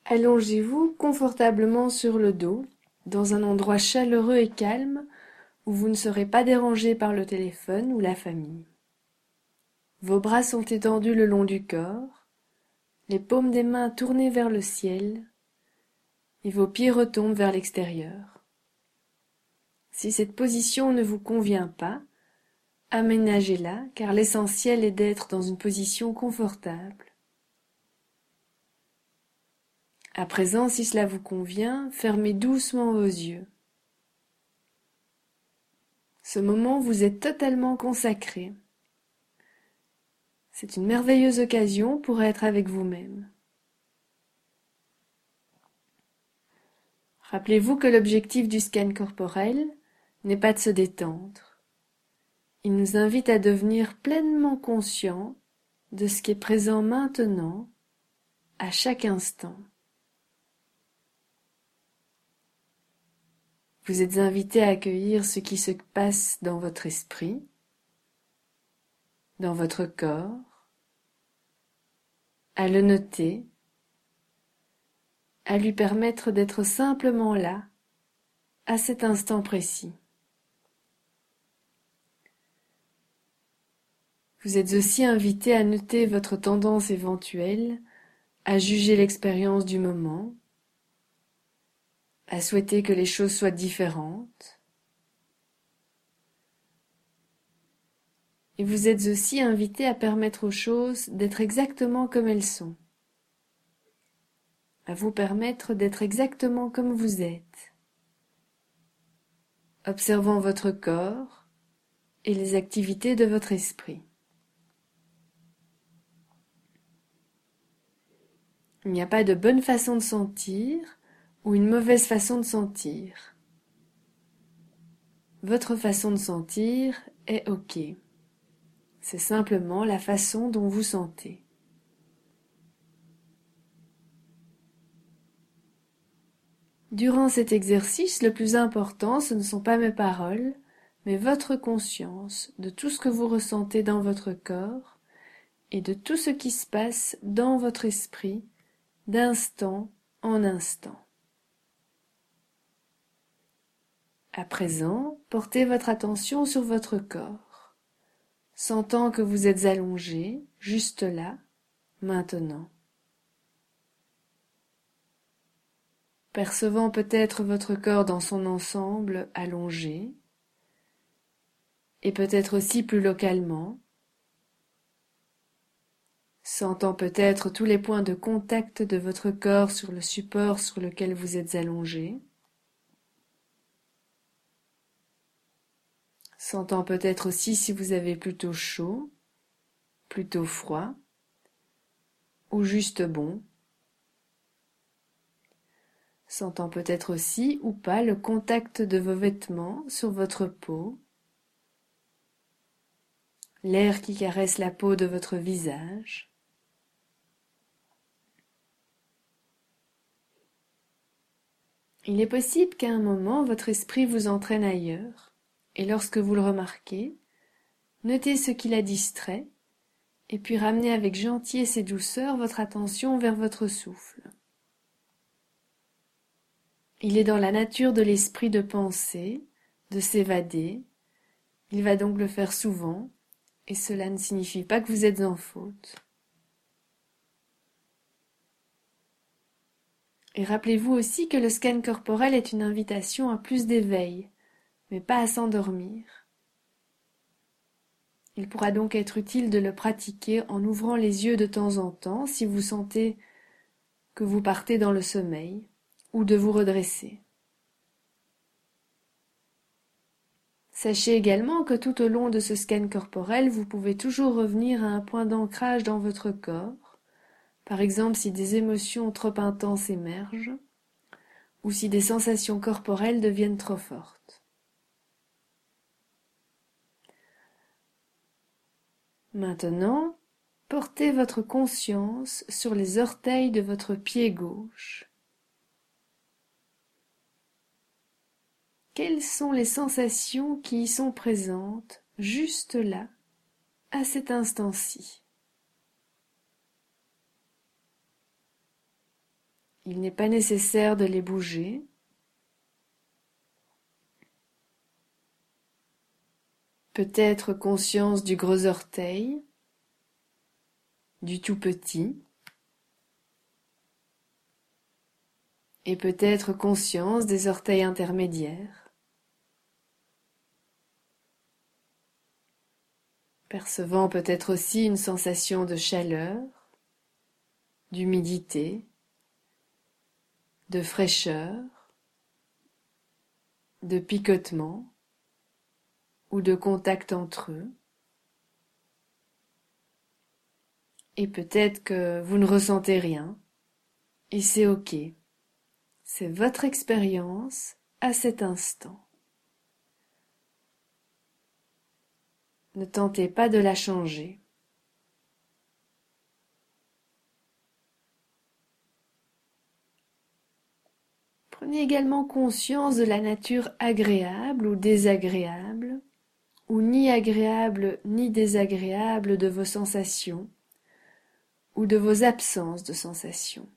Allongez-vous confortablement sur le dos, dans un endroit chaleureux et calme où vous ne serez pas dérangé par le téléphone ou la famille. Vos bras sont étendus le long du corps, les paumes des mains tournées vers le ciel, et vos pieds retombent vers l'extérieur. Si cette position ne vous convient pas, aménagez-la, car l'essentiel est d'être dans une position confortable. À présent, si cela vous convient, fermez doucement vos yeux. Ce moment vous est totalement consacré. C'est une merveilleuse occasion pour être avec vous-même. Rappelez-vous que l'objectif du scan corporel n'est pas de se détendre. Il nous invite à devenir pleinement conscients de ce qui est présent maintenant, à chaque instant. Vous êtes invité à accueillir ce qui se passe dans votre esprit, dans votre corps, à le noter, à lui permettre d'être simplement là, à cet instant précis. Vous êtes aussi invité à noter votre tendance éventuelle à juger l'expérience du moment, à souhaiter que les choses soient différentes. Et vous êtes aussi invité à permettre aux choses d'être exactement comme elles sont, à vous permettre d'être exactement comme vous êtes, observant votre corps et les activités de votre esprit. Il n'y a pas de bonne façon de sentir ou une mauvaise façon de sentir. Votre façon de sentir est OK. C'est simplement la façon dont vous sentez. Durant cet exercice, le plus important, ce ne sont pas mes paroles, mais votre conscience de tout ce que vous ressentez dans votre corps et de tout ce qui se passe dans votre esprit d'instant en instant. À présent, portez votre attention sur votre corps, sentant que vous êtes allongé, juste là, maintenant. Percevant peut-être votre corps dans son ensemble allongé, et peut-être aussi plus localement, sentant peut-être tous les points de contact de votre corps sur le support sur lequel vous êtes allongé, sentant peut-être aussi si vous avez plutôt chaud, plutôt froid, ou juste bon, sentant peut-être aussi ou pas le contact de vos vêtements sur votre peau, l'air qui caresse la peau de votre visage. Il est possible qu'à un moment votre esprit vous entraîne ailleurs, et lorsque vous le remarquez, notez ce qui l'a distrait, et puis ramenez avec gentillesse et douceur votre attention vers votre souffle. Il est dans la nature de l'esprit de penser, de s'évader, il va donc le faire souvent, et cela ne signifie pas que vous êtes en faute. Et rappelez-vous aussi que le scan corporel est une invitation à plus d'éveil, mais pas à s'endormir. Il pourra donc être utile de le pratiquer en ouvrant les yeux de temps en temps si vous sentez que vous partez dans le sommeil, ou de vous redresser. Sachez également que tout au long de ce scan corporel, vous pouvez toujours revenir à un point d'ancrage dans votre corps, par exemple si des émotions trop intenses émergent, ou si des sensations corporelles deviennent trop fortes. Maintenant, portez votre conscience sur les orteils de votre pied gauche. Quelles sont les sensations qui y sont présentes, juste là, à cet instant-ci? Il n'est pas nécessaire de les bouger. Peut-être conscience du gros orteil, du tout petit, et peut-être conscience des orteils intermédiaires, percevant peut-être aussi une sensation de chaleur, d'humidité, de fraîcheur, de picotement ou de contact entre eux. Et peut-être que vous ne ressentez rien, et c'est ok. C'est votre expérience à cet instant. Ne tentez pas de la changer. Prenez également conscience de la nature agréable ou désagréable, ou ni agréable ni désagréable de vos sensations, ou de vos absences de sensations.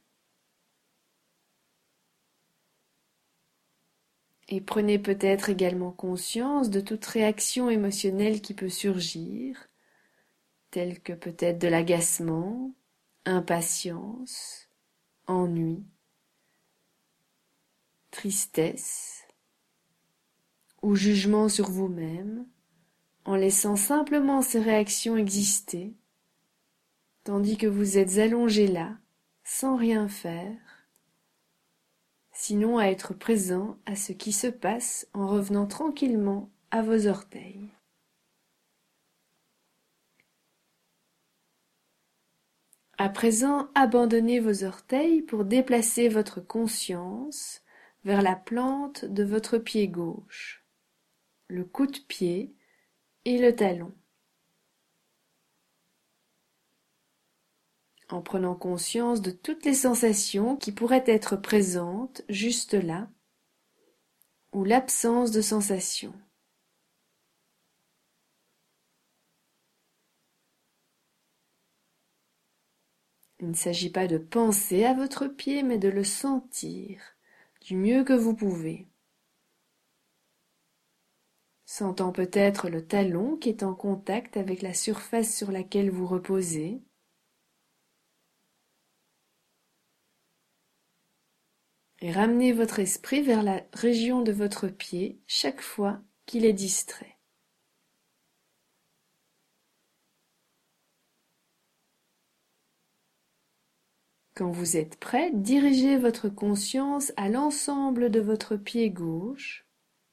Et prenez peut-être également conscience de toute réaction émotionnelle qui peut surgir, telle que peut-être de l'agacement, impatience, ennui, tristesse ou jugement sur vous-même, en laissant simplement ces réactions exister, tandis que vous êtes allongé là, sans rien faire, sinon à être présent à ce qui se passe en revenant tranquillement à vos orteils. À présent, abandonnez vos orteils pour déplacer votre conscience vers la plante de votre pied gauche, le coude-pied et le talon. En prenant conscience de toutes les sensations qui pourraient être présentes juste là, ou l'absence de sensations. Il ne s'agit pas de penser à votre pied, mais de le sentir du mieux que vous pouvez. Sentant peut-être le talon qui est en contact avec la surface sur laquelle vous reposez. Et ramenez votre esprit vers la région de votre pied chaque fois qu'il est distrait. Quand vous êtes prêt, dirigez votre conscience à l'ensemble de votre pied gauche.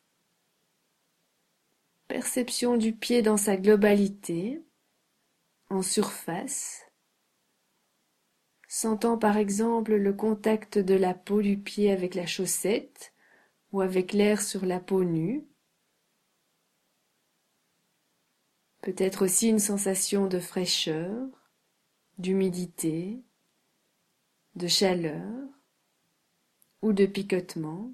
Perception du pied dans sa globalité, en surface. Sentant par exemple le contact de la peau du pied avec la chaussette ou avec l'air sur la peau nue. Peut-être aussi une sensation de fraîcheur, d'humidité, de chaleur ou de picotement.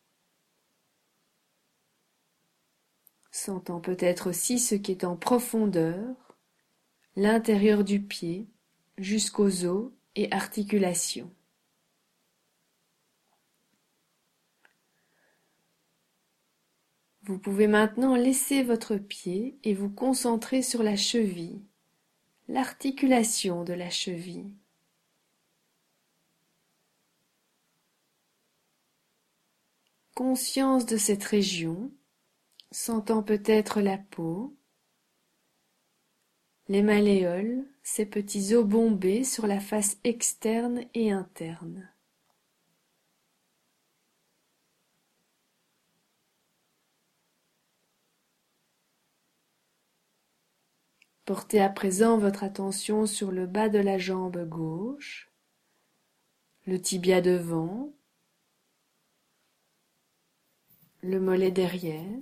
Sentant peut-être aussi ce qui est en profondeur, l'intérieur du pied jusqu'aux os et articulations. Vous pouvez maintenant laisser votre pied et vous concentrer sur la cheville, l'articulation de la cheville. Conscience de cette région, sentant peut-être la peau, les malléoles, ces petits os bombés sur la face externe et interne. Portez à présent votre attention sur le bas de la jambe gauche, le tibia devant, le mollet derrière,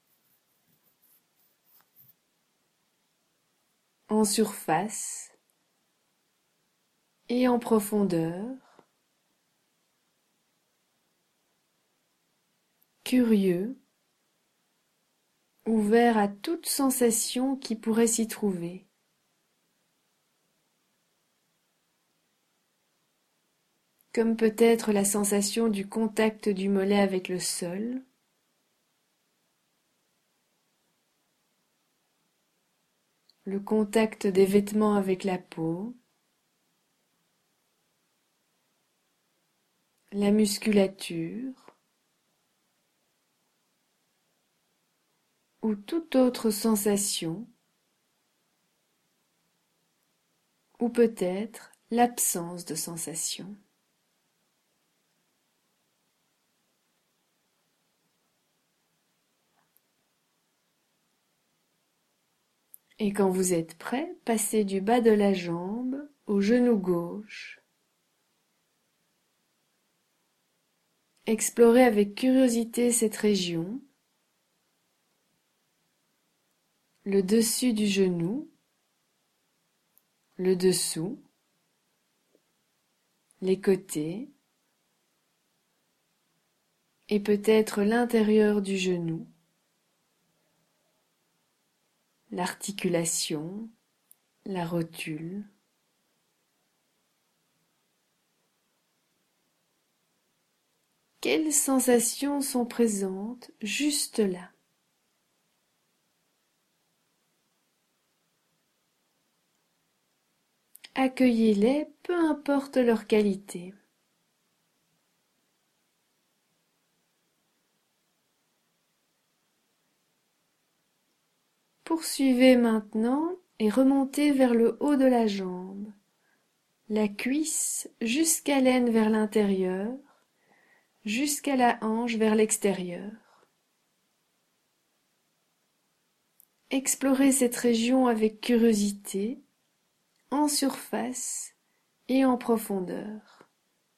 en surface et en profondeur, curieux, ouvert à toute sensation qui pourrait s'y trouver. comme peut-être la sensation du contact du mollet avec le sol, le contact des vêtements avec la peau, la musculature, ou toute autre sensation, ou peut-être l'absence de sensation. Et quand vous êtes prêt, passez du bas de la jambe au genou gauche. Explorez avec curiosité cette région, le dessus du genou, le dessous, les côtés, et peut-être l'intérieur du genou, l'articulation, la rotule. Quelles sensations sont présentes juste là? Accueillez-les, peu importe leur qualité. Poursuivez maintenant et remontez vers le haut de la jambe, la cuisse jusqu'à l'aine vers l'intérieur, jusqu'à la hanche vers l'extérieur. Explorez cette région avec curiosité, en surface et en profondeur.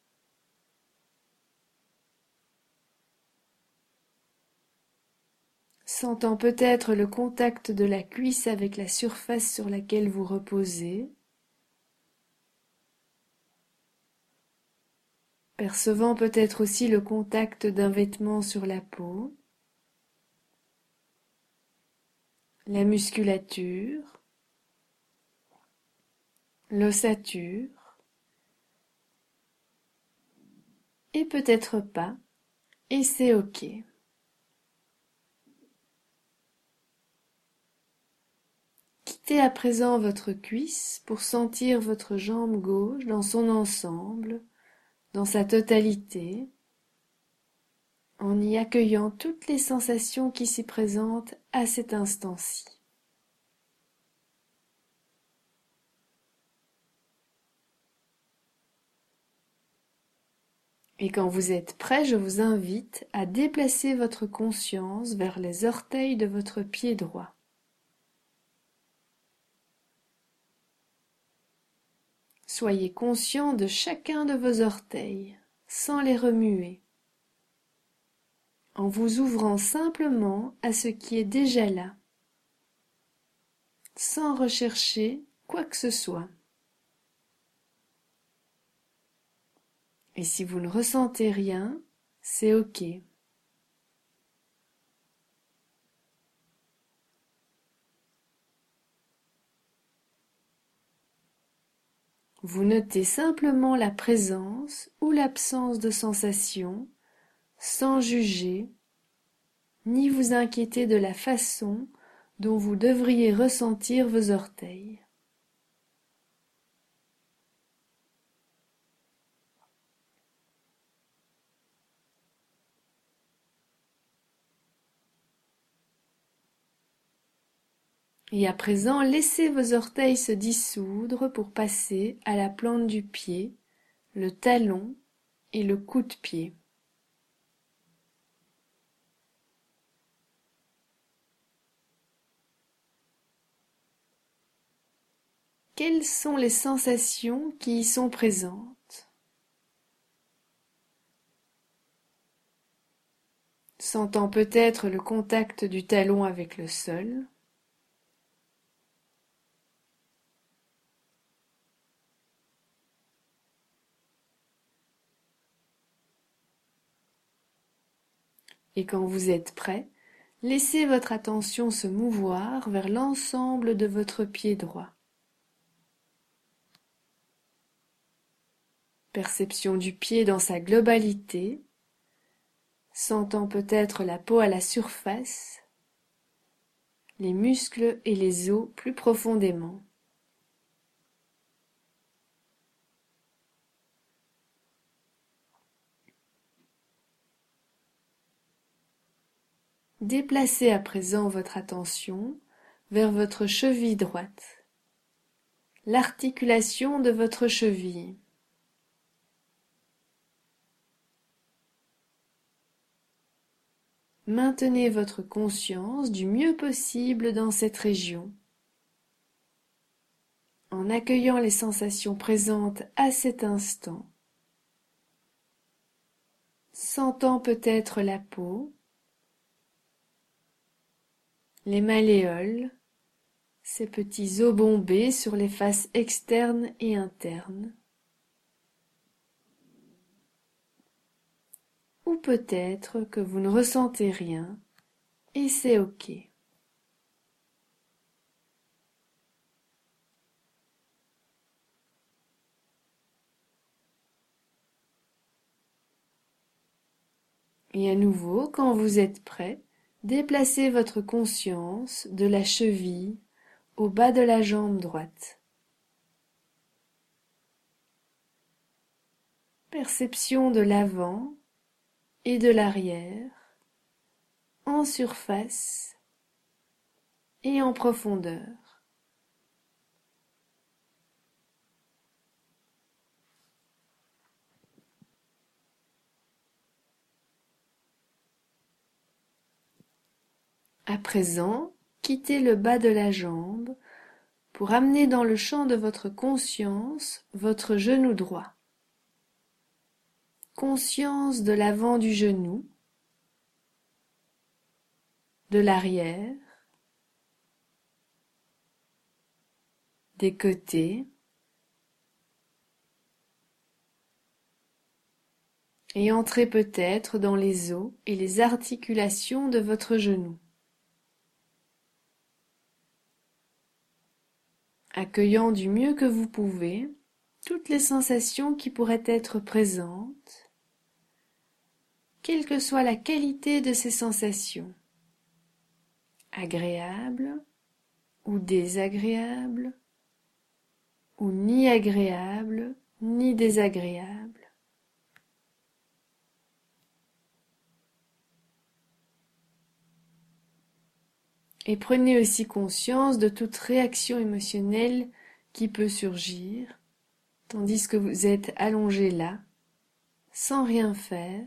Sentant peut-être le contact de la cuisse avec la surface sur laquelle vous reposez, percevant peut-être aussi le contact d'un vêtement sur la peau, la musculature, l'ossature, et peut-être pas, et c'est ok. Quittez à présent votre cuisse pour sentir votre jambe gauche dans son ensemble, dans sa totalité, en y accueillant toutes les sensations qui s'y présentent à cet instant-ci. Et quand vous êtes prêt, je vous invite à déplacer votre conscience vers les orteils de votre pied droit. Soyez conscient de chacun de vos orteils, sans les remuer, en vous ouvrant simplement à ce qui est déjà là, sans rechercher quoi que ce soit. Et si vous ne ressentez rien, c'est ok. Vous notez simplement la présence ou l'absence de sensation, sans juger, ni vous inquiéter de la façon dont vous devriez ressentir vos orteils. Et à présent, laissez vos orteils se dissoudre pour passer à la plante du pied, le talon et le coude-pied. Quelles sont les sensations qui y sont présentes? Sentant peut-être le contact du talon avec le sol. Et quand vous êtes prêt, laissez votre attention se mouvoir vers l'ensemble de votre pied droit. Perception du pied dans sa globalité, sentant peut-être la peau à la surface, les muscles et les os plus profondément. Déplacez à présent votre attention vers votre cheville droite, l'articulation de votre cheville. Maintenez votre conscience du mieux possible dans cette région, en accueillant les sensations présentes à cet instant, sentant peut-être la peau, les malléoles, ces petits os bombés sur les faces externes et internes. Ou peut-être que vous ne ressentez rien, et c'est ok. Et à nouveau, quand vous êtes prêt, déplacez votre conscience de la cheville au bas de la jambe droite. Perception de l'avant et de l'arrière, en surface et en profondeur. À présent, quittez le bas de la jambe pour amener dans le champ de votre conscience votre genou droit. Conscience de l'avant du genou, de l'arrière, des côtés, et entrez peut-être dans les os et les articulations de votre genou. Accueillant du mieux que vous pouvez toutes les sensations qui pourraient être présentes, quelle que soit la qualité de ces sensations, agréables ou désagréables, ou ni agréables ni désagréables. Et prenez aussi conscience de toute réaction émotionnelle qui peut surgir, tandis que vous êtes allongé là, sans rien faire,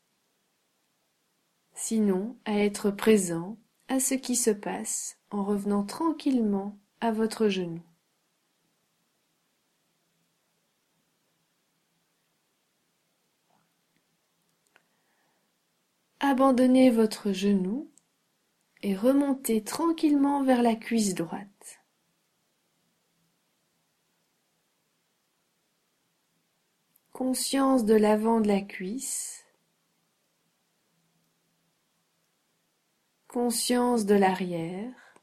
sinon à être présent à ce qui se passe en revenant tranquillement à votre genou. Abandonnez votre genou et remontez tranquillement vers la cuisse droite. Conscience de l'avant de la cuisse, conscience de l'arrière,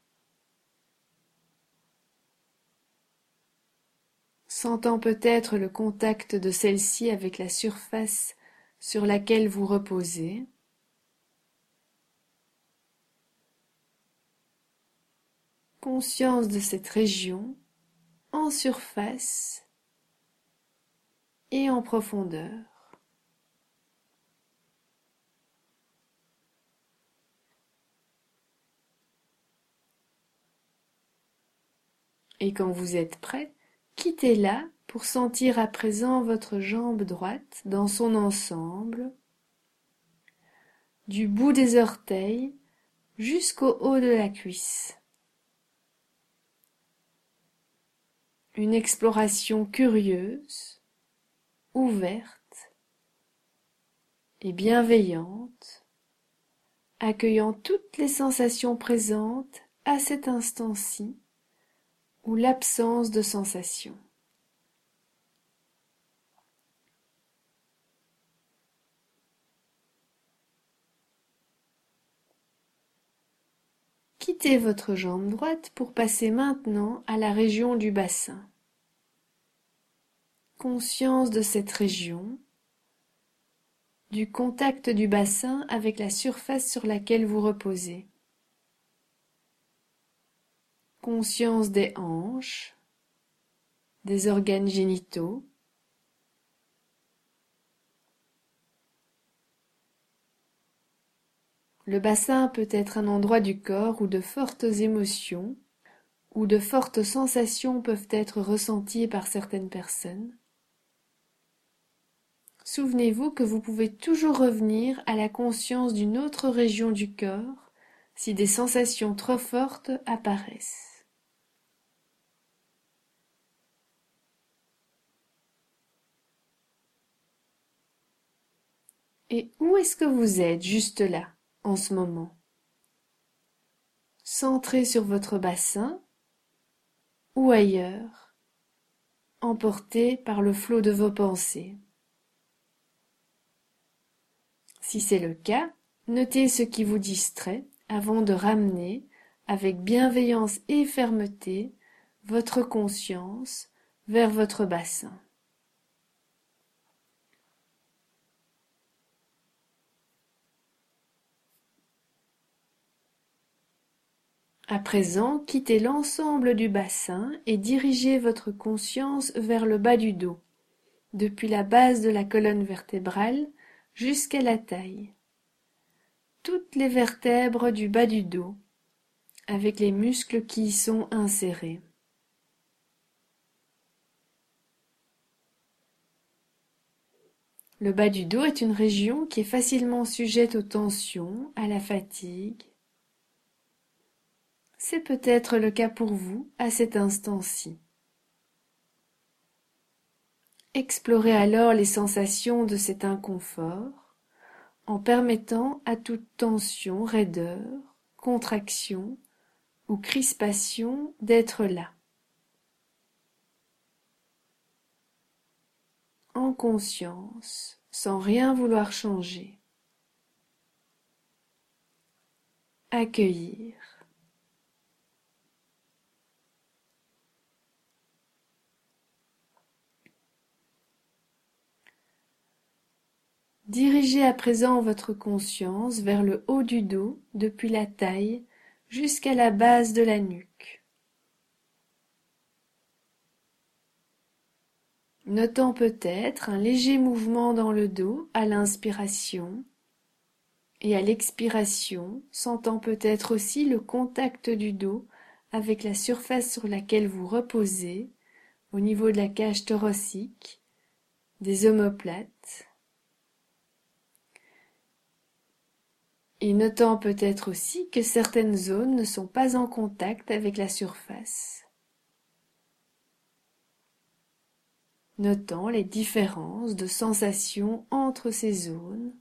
sentant peut-être le contact de celle-ci avec la surface sur laquelle vous reposez. Conscience de cette région en surface et en profondeur. Et quand vous êtes prêt, quittez-la pour sentir à présent votre jambe droite dans son ensemble, du bout des orteils jusqu'au haut de la cuisse. Une exploration curieuse, ouverte et bienveillante, accueillant toutes les sensations présentes à cet instant-ci ou l'absence de sensations. Quittez votre jambe droite pour passer maintenant à la région du bassin. Conscience de cette région, du contact du bassin avec la surface sur laquelle vous reposez. Conscience des hanches, des organes génitaux. Le bassin peut être un endroit du corps où de fortes émotions ou de fortes sensations peuvent être ressenties par certaines personnes. Souvenez-vous que vous pouvez toujours revenir à la conscience d'une autre région du corps si des sensations trop fortes apparaissent. Et où est-ce que vous êtes juste là, en ce moment? Centré sur votre bassin ou ailleurs, emporté par le flot de vos pensées. Si c'est le cas, notez ce qui vous distrait avant de ramener, avec bienveillance et fermeté, votre conscience vers votre bassin. À présent, quittez l'ensemble du bassin et dirigez votre conscience vers le bas du dos, depuis la base de la colonne vertébrale jusqu'à la taille. Toutes les vertèbres du bas du dos, avec les muscles qui y sont insérés. Le bas du dos est une région qui est facilement sujette aux tensions, à la fatigue. C'est peut-être le cas pour vous à cet instant-ci. Explorez alors les sensations de cet inconfort en permettant à toute tension, raideur, contraction ou crispation d'être là. En conscience, sans rien vouloir changer. Accueillir. Dirigez à présent votre conscience vers le haut du dos, depuis la taille jusqu'à la base de la nuque. Notant peut-être un léger mouvement dans le dos à l'inspiration et à l'expiration, sentant peut-être aussi le contact du dos avec la surface sur laquelle vous reposez, au niveau de la cage thoracique, des omoplates. Et notant peut-être aussi que certaines zones ne sont pas en contact avec la surface. Notant les différences de sensations entre ces zones.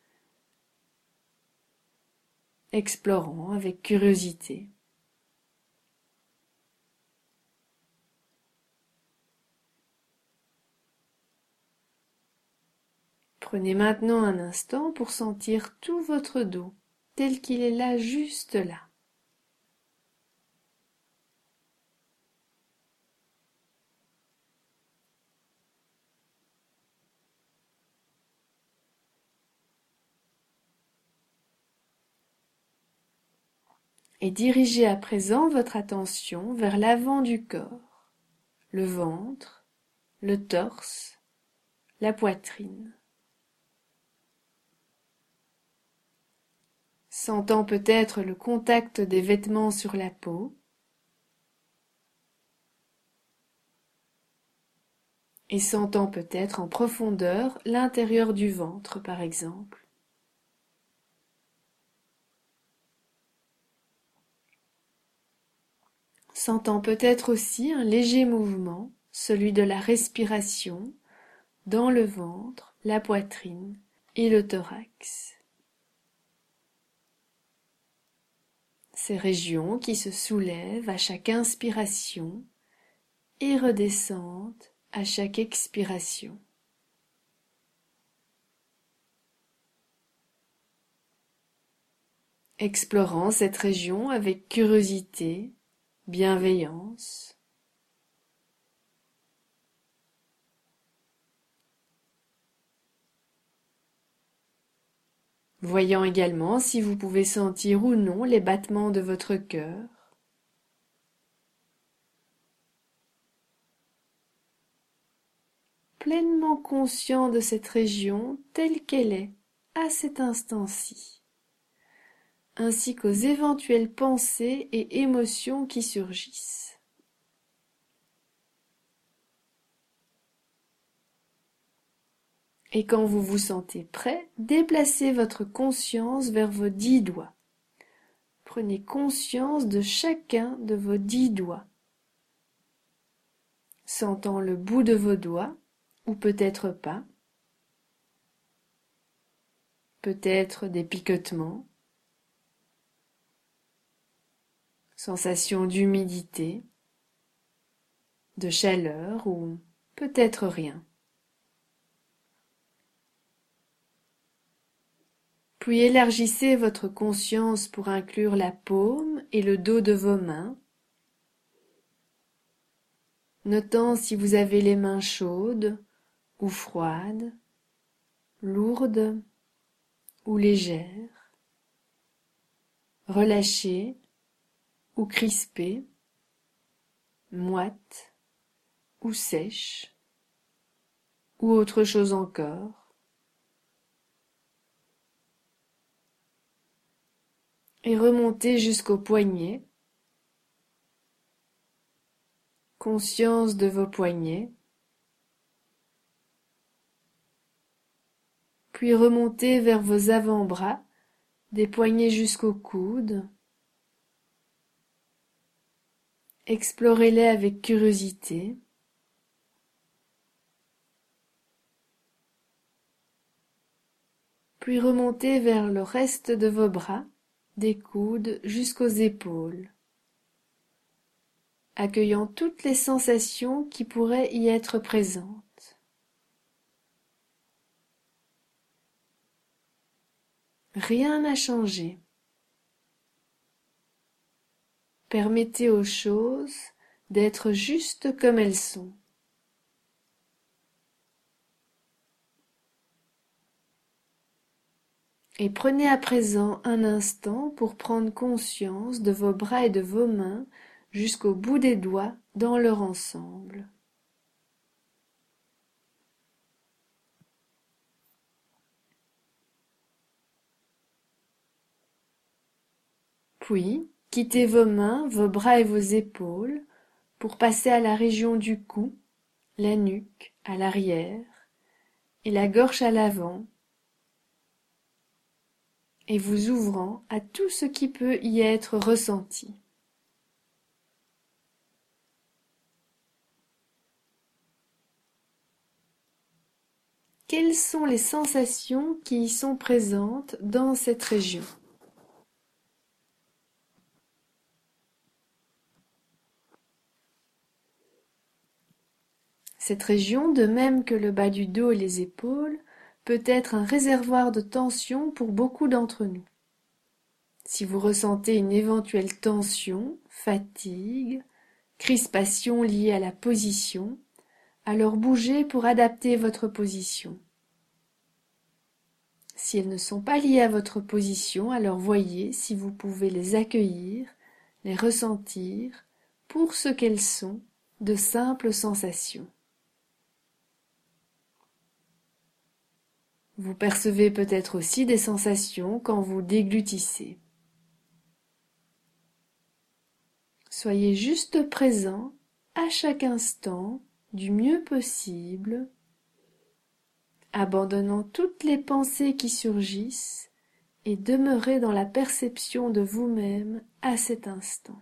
Explorant avec curiosité. Prenez maintenant un instant pour sentir tout votre dos, tel qu'il est là, juste là. Et dirigez à présent votre attention vers l'avant du corps, le ventre, le torse, la poitrine. Sentant peut-être le contact des vêtements sur la peau, et sentant peut-être en profondeur l'intérieur du ventre, par exemple. Sentant peut-être aussi un léger mouvement, celui de la respiration, dans le ventre, la poitrine et le thorax. Ces régions qui se soulèvent à chaque inspiration et redescendent à chaque expiration. Explorant cette région avec curiosité, bienveillance. voyant également si vous pouvez sentir ou non les battements de votre cœur. Pleinement conscient de cette région telle qu'elle est à cet instant-ci, ainsi qu'aux éventuelles pensées et émotions qui surgissent. Et quand vous vous sentez prêt, déplacez votre conscience vers vos 10 doigts. Prenez conscience de chacun de vos 10 doigts, sentant le bout de vos doigts, ou peut-être pas, peut-être des picotements, sensation d'humidité, de chaleur ou peut-être rien. Puis élargissez votre conscience pour inclure la paume et le dos de vos mains, notant si vous avez les mains chaudes ou froides, lourdes ou légères, relâchées ou crispées, moites ou sèches, ou autre chose encore. Et remontez jusqu'aux poignets, conscience de vos poignets, puis remontez vers vos avant-bras, des poignets jusqu'aux coudes. Explorez-les avec curiosité. Puis remontez vers le reste de vos bras, des coudes jusqu'aux épaules, accueillant toutes les sensations qui pourraient y être présentes. Rien n'a changé. Permettez aux choses d'être juste comme elles sont. Et prenez à présent un instant pour prendre conscience de vos bras et de vos mains jusqu'au bout des doigts dans leur ensemble. Puis, quittez vos mains, vos bras et vos épaules pour passer à la région du cou, la nuque à l'arrière et la gorge à l'avant, et vous ouvrant à tout ce qui peut y être ressenti. Quelles sont les sensations qui y sont présentes dans cette région? Cette région, de même que le bas du dos et les épaules, peut être un réservoir de tension pour beaucoup d'entre nous. Si vous ressentez une éventuelle tension, fatigue, crispation liée à la position, alors bougez pour adapter votre position. Si elles ne sont pas liées à votre position, alors voyez si vous pouvez les accueillir, les ressentir, pour ce qu'elles sont, de simples sensations. Vous percevez peut-être aussi des sensations quand vous déglutissez. Soyez juste présent à chaque instant du mieux possible, abandonnant toutes les pensées qui surgissent et demeurez dans la perception de vous-même à cet instant.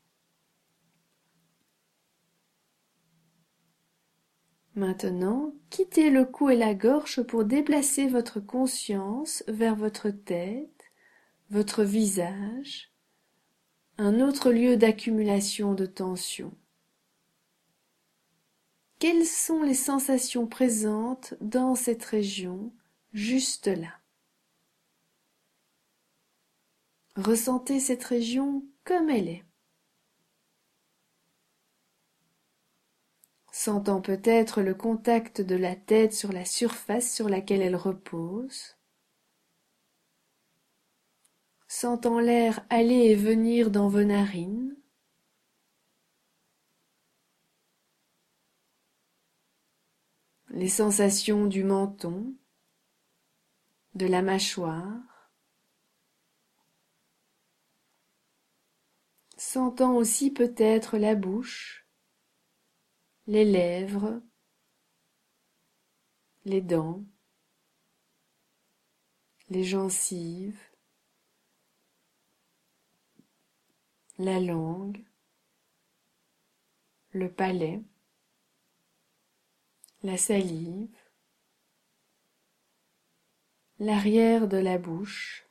Maintenant, quittez le cou et la gorge pour déplacer votre conscience vers votre tête, votre visage, un autre lieu d'accumulation de tension. Quelles sont les sensations présentes dans cette région, juste là? Ressentez cette région comme elle est. Sentant peut-être le contact de la tête sur la surface sur laquelle elle repose. sentant l'air aller et venir dans vos narines, les sensations du menton, de la mâchoire, sentant aussi peut-être la bouche, les lèvres, les dents, les gencives, la langue, le palais, la salive, l'arrière de la bouche.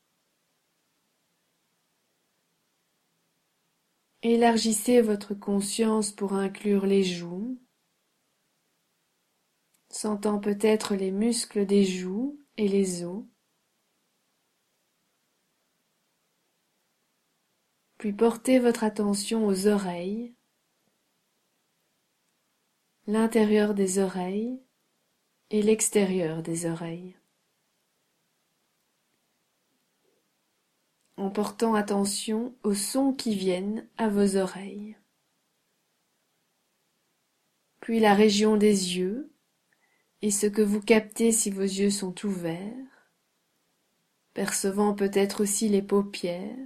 Élargissez votre conscience pour inclure les joues, sentant peut-être les muscles des joues et les os, puis portez votre attention aux oreilles, l'intérieur des oreilles et l'extérieur des oreilles, en portant attention aux sons qui viennent à vos oreilles. Puis la région des yeux et ce que vous captez si vos yeux sont ouverts, percevant peut-être aussi les paupières,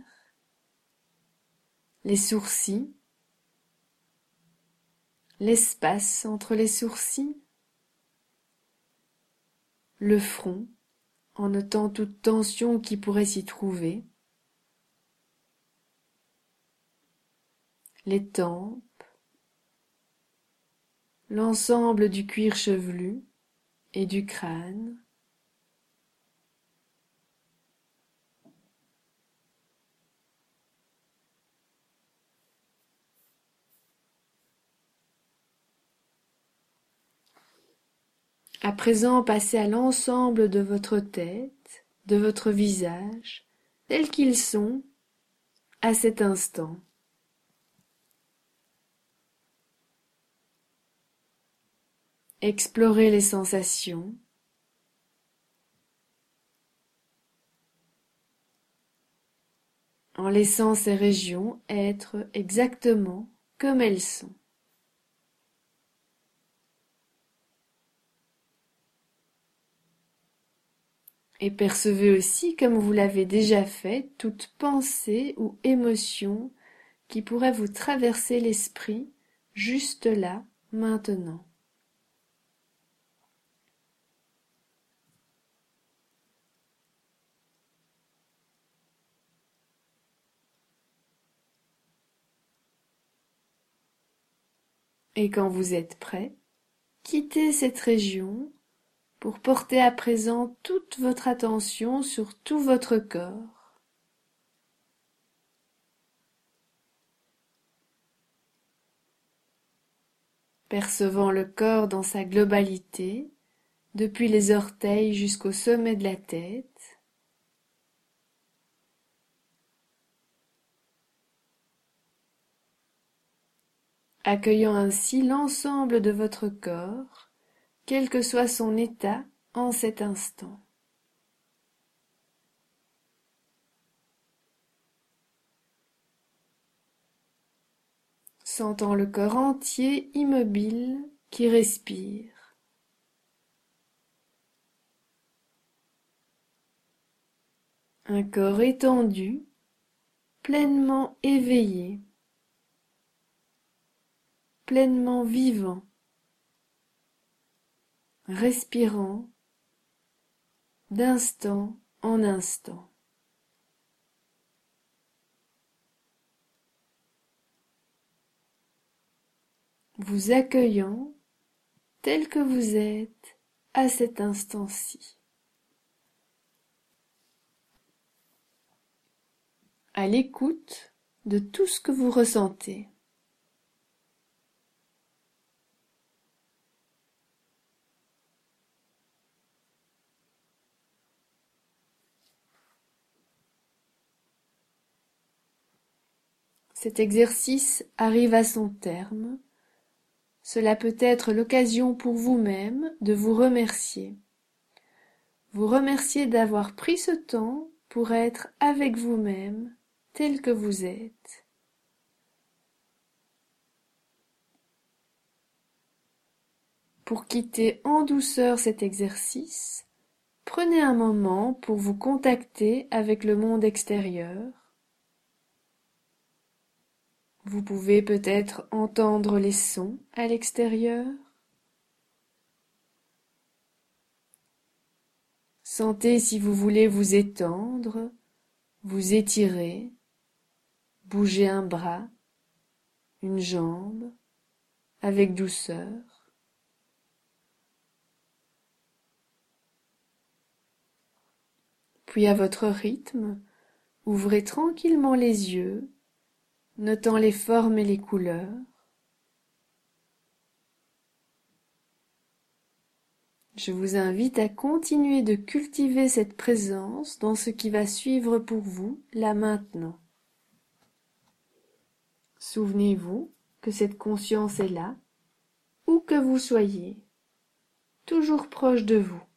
les sourcils, l'espace entre les sourcils, le front, en notant toute tension qui pourrait s'y trouver, les tempes, l'ensemble du cuir chevelu et du crâne, à présent passez à l'ensemble de votre tête, de votre visage, tels qu'ils sont à cet instant. Explorez les sensations, en laissant ces régions être exactement comme elles sont. Et percevez aussi, comme vous l'avez déjà fait, toute pensée ou émotion qui pourrait vous traverser l'esprit juste là, maintenant. Et quand vous êtes prêt, quittez cette région pour porter à présent toute votre attention sur tout votre corps. Percevant le corps dans sa globalité, depuis les orteils jusqu'au sommet de la tête, accueillant ainsi l'ensemble de votre corps, quel que soit son état en cet instant. Sentant le corps entier immobile qui respire. Un corps étendu, pleinement éveillé, pleinement vivant, respirant d'instant en instant. Vous accueillant tel que vous êtes à cet instant-ci. À l'écoute de tout ce que vous ressentez. Cet exercice arrive à son terme. Cela peut être l'occasion pour vous-même de vous remercier. Vous remercier d'avoir pris ce temps pour être avec vous-même tel que vous êtes. Pour quitter en douceur cet exercice, prenez un moment pour vous contacter avec le monde extérieur. Vous pouvez peut-être entendre les sons à l'extérieur. Sentez si vous voulez vous étendre, vous étirer, bouger un bras, une jambe, avec douceur. Puis à votre rythme, ouvrez tranquillement les yeux, notant les formes et les couleurs. Je vous invite à continuer de cultiver cette présence dans ce qui va suivre pour vous, là maintenant. Souvenez-vous que cette conscience est là, où que vous soyez, toujours proche de vous.